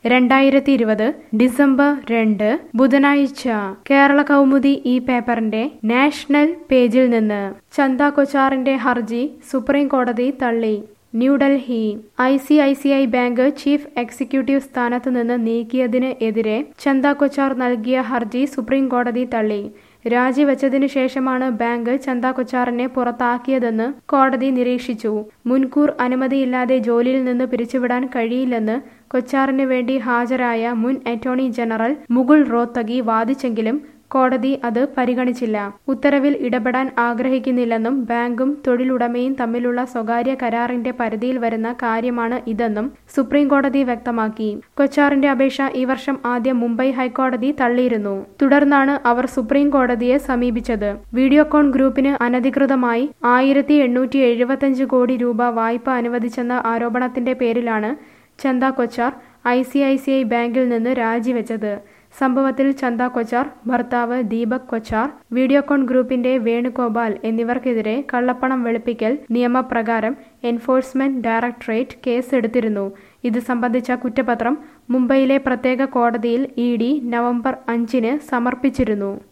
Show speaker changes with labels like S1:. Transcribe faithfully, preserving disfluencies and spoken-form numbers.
S1: രണ്ടായിരത്തി ഇരുപത് ഡിസംബർ രണ്ട് ബുധനാഴ്ച കേരള കൗമുദി ഈ പേപ്പറിന്റെ നാഷണൽ പേജിൽ നിന്ന് ചന്ദ കൊച്ചാറിന്റെ ഹർജി സുപ്രീം കോടതി തള്ളി. New Delhi. I C I C I bank chief executive സ്ഥാനത്ത് നിന്ന് നീക്കിയതിന് എതിരെ ചന്ദ കൊച്ചാർ നൽകിയ ഹർജി സുപ്രീം കോടതി തള്ളി. രാജിവെച്ചതിനു ശേഷമാണ് ബാങ്ക് ചന്ദ കൊച്ചാറിനെ പുറത്താക്കിയതെന്ന് കോടതി നിരീക്ഷിച്ചു. മുൻകൂർ അനുമതിയില്ലാതെ ജോലിയിൽ നിന്ന് പിരിച്ചുവിടാൻ കഴിയില്ലെന്ന് കൊച്ചാറിന് വേണ്ടി ഹാജരായ മുൻ അറ്റോർണി ജനറൽ മുകുൾ റോത്തഗി വാദിച്ചെങ്കിലും കോടതി അത് പരിഗണിച്ചില്ല. ഉത്തരവിൽ ഇടപെടാൻ ആഗ്രഹിക്കുന്നില്ലെന്നും ബാങ്കും തൊഴിലുടമയും തമ്മിലുള്ള സ്വകാര്യ കരാറിന്റെ പരിധിയിൽ വരുന്ന കാര്യമാണ് ഇതെന്നും സുപ്രീം കോടതി വ്യക്തമാക്കി. കൊച്ചാറിന്റെ അപേക്ഷ ഈ വർഷം ആദ്യം മുംബൈ ഹൈക്കോടതി തള്ളിയിരുന്നു. തുടർന്നാണ് അവർ സുപ്രീം കോടതിയെ സമീപിച്ചത്. വീഡിയോകോൺ ഗ്രൂപ്പിന് അനധികൃതമായി ആയിരത്തി എണ്ണൂറ്റി എഴുപത്തിയഞ്ച് കോടി രൂപ വായ്പ അനുവദിച്ചെന്ന ആരോപണത്തിന്റെ പേരിലാണ് Chanda Kochhar I C I C I ബാങ്കിൽ നിന്ന് രാജിവെച്ചത്. സംഭവത്തിൽ ചന്ദ കൊച്ചാർ, ഭർത്താവ് ദീപക് കൊച്ചാർ, വീഡിയോകോൺ ഗ്രൂപ്പിന്റെ വേണുഗോപാൽ എന്നിവർക്കെതിരെ കള്ളപ്പണം വെളുപ്പിക്കൽ നിയമപ്രകാരം എൻഫോഴ്സ്മെന്റ് ഡയറക്ടറേറ്റ് കേസെടുത്തിരുന്നു. ഇത് സംബന്ധിച്ച കുറ്റപത്രം മുംബൈയിലെ പ്രത്യേക കോടതിയിൽ ഇ ഡി നവംബർ അഞ്ചിന് സമർപ്പിച്ചിരുന്നു.